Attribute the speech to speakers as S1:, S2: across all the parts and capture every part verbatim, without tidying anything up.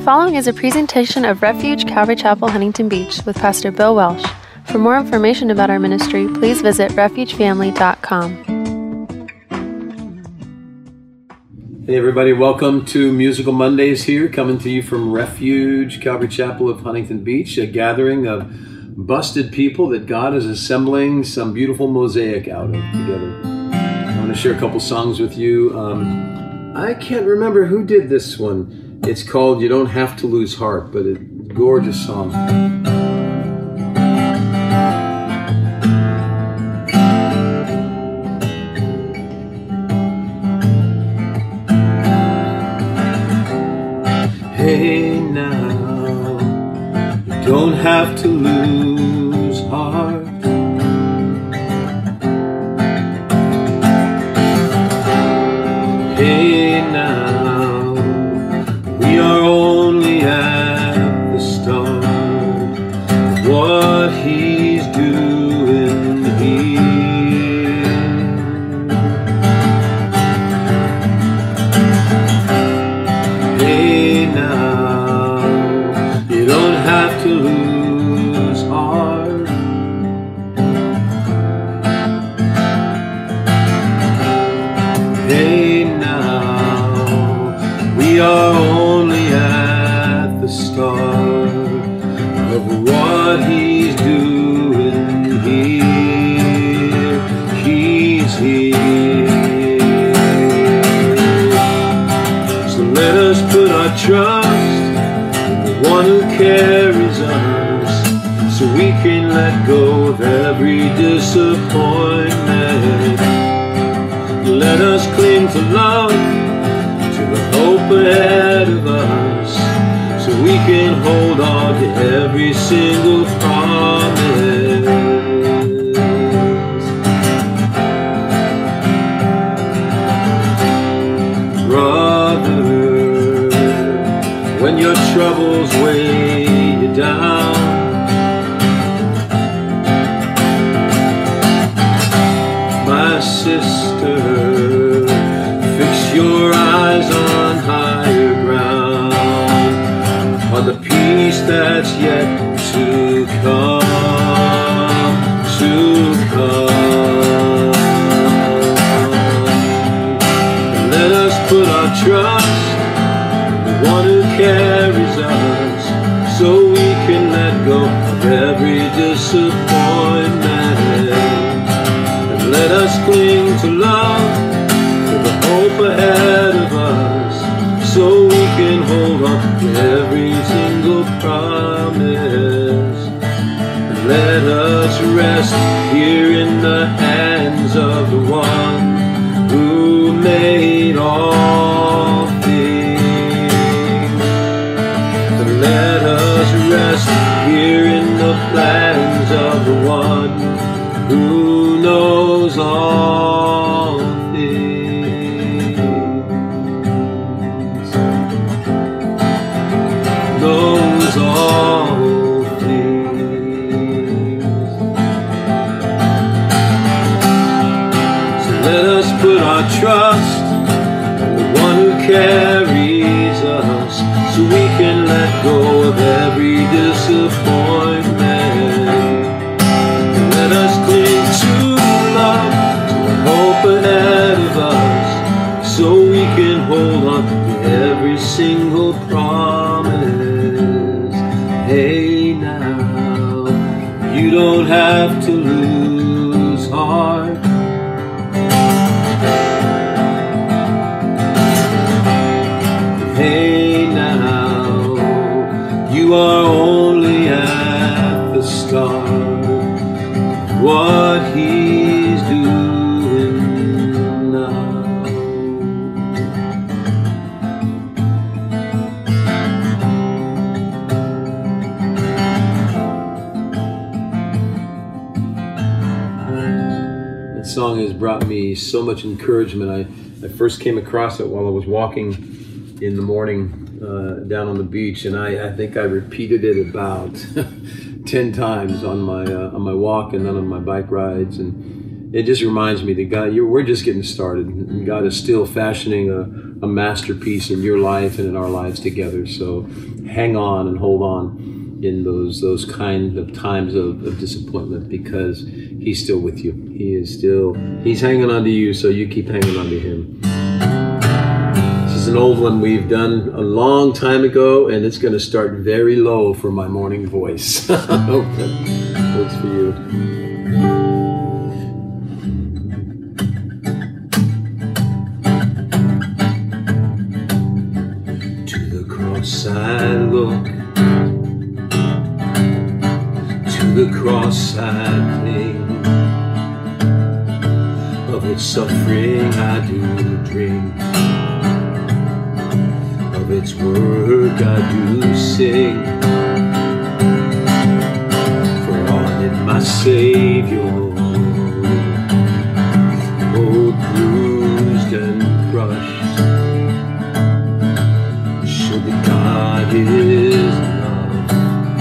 S1: following is a presentation of Refuge Calvary Chapel, Huntington Beach with Pastor Bill Welsh. For more information about our ministry, please visit refuge family dot com.
S2: Hey everybody, welcome to Musical Mondays here, coming to you from Refuge Calvary Chapel of Huntington Beach, a gathering of busted people that God is assembling some beautiful mosaic out of together. I want to share a couple songs with you. Um, I can't remember who did this one. It's called You Don't Have to Lose Heart, but it's a gorgeous song. Hey now, you don't have to lose heart. Hey now, we are only at the start of what He's doing here. Hey now, you don't have to lose heart. Hey now, we are only at the start of what He's doing here. He's here. So let us put our trust in the one who carries us, so we can let go of every disappointment. Let us cling to love, to the hope ahead of us, so we can hold on to every single promise. Brother, when your troubles weigh you down, my sister, fix your eyes on higher ground, on the peace that's yet to come, to come. And let us put our trust in the one who carries us, so we can let go of every disappointment. And let us cling to love, to the hope ahead of us, so we can hold on to every single promise. And let us rest here in the hands of the one who made all things. And let us rest here in the plans of the one who knows all things. Knows all things. So let us put our trust in the one who carries us, so we can let go of every disappointment. And let us cling to love, to the hope ahead of us, so we can hold on to every single promise. Hey now, you don't have to lose heart. Hey now, you are only at the start of what He's doing now. That song has brought me so much encouragement. I, I first came across it while I was walking in the morning uh, down on the beach, and I, I think I repeated it about ten times on my uh, on my walk and then on my bike rides. And it just reminds me that God, you're, we're just getting started, and God is still fashioning a, a masterpiece in your life and in our lives together. So hang on and hold on in those those kind of times of, of disappointment, because He's still with you. He is still, He's hanging on to you, so you keep hanging on to Him. This is an old one we've done a long time ago, and it's going to start very low for my morning voice. I hope that works for you. I look, to the cross I cling, of its suffering I do drink, of its work I do sing. For on it my Savior, both bruised and crushed, God is love,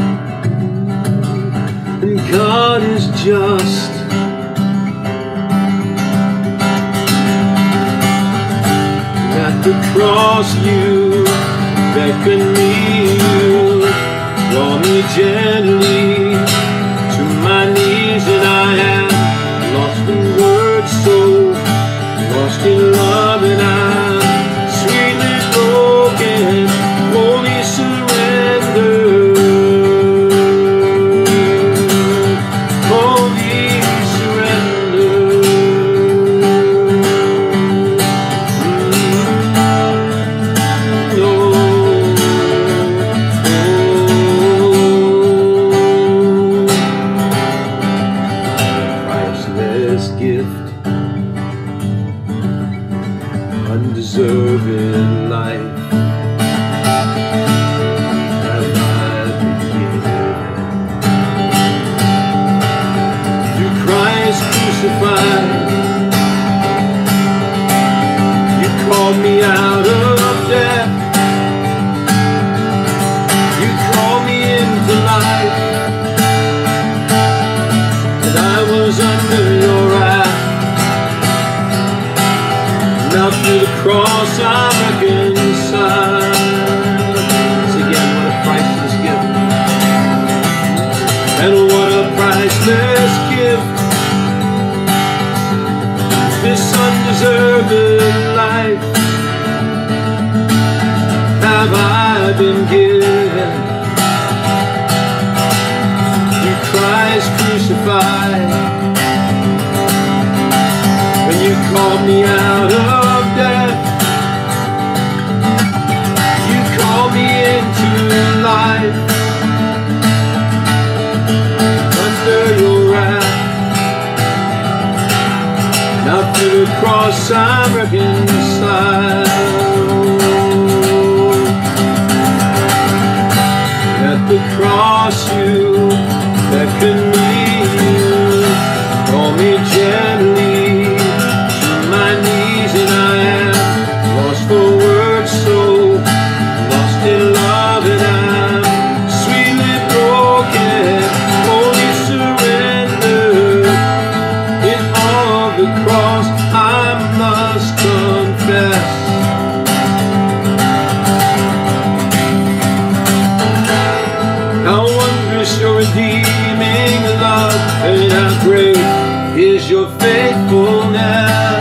S2: and God is just. At the cross you beckon me, you draw me gently to my knees, and I am lost in words, so lost in love, and I'm sweetly broken. Holy surrender, holy surrender. Mm-hmm. No, oh. Priceless gift, undeserved life. You called me out of death, you called me into life, and I was under your wrath. Now through the cross I'm reconciled. Once again, what a priceless gift, and what a priceless gift. This undeserved life have I been given through Christ crucified. When you called me out of death, you called me into life. Under your wrath, now through the cross I'm reconciled. At the cross you beckon me, you call me gently to my knees, and I am lost for words, so lost in love, and I'm sweetly broken. Holy surrender, in all the cross I must confess. How wondrous your redeeming love, and how great is your faithfulness.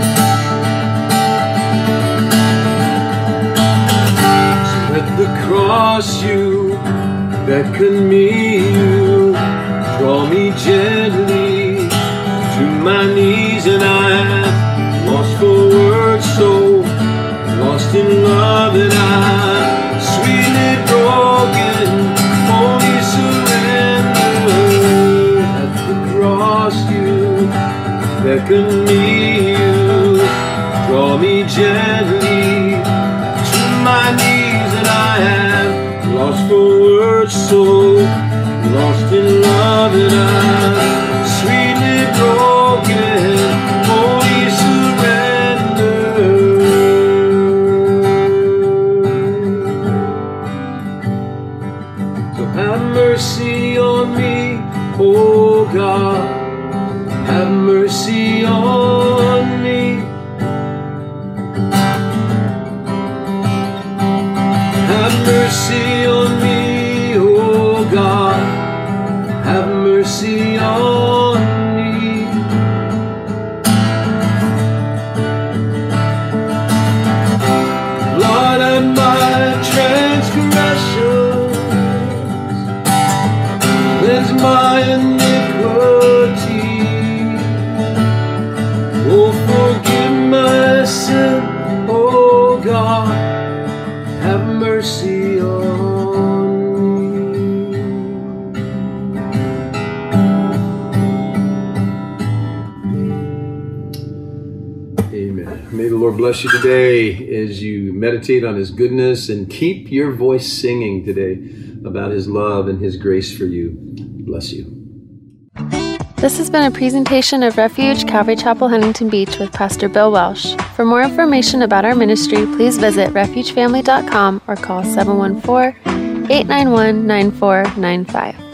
S2: So at the cross you beckon me, you draw me gently to my knees, and I am lost for words, so lost in love, and I'm sweetly broken. Holy surrender, at the cross you beckon me, you draw me gently to my knees, and I am lost for words, so lost in love, and I'm sweetly broken. Holy surrender. So have mercy on me, oh God, have mercy Have mercy on me, oh God, have mercy on me. Blot out my transgressions, cleanse my iniquity. Oh, forgive my sin, oh God, have mercy on me. Amen. May the Lord bless you today as you meditate on His goodness, and keep your voice singing today about His love and His grace for you. Bless you.
S1: This has been a presentation of Refuge Calvary Chapel, Huntington Beach with Pastor Bill Welsh. For more information about our ministry, please visit refuge family dot com or call seven one four, eight nine one, nine four nine five.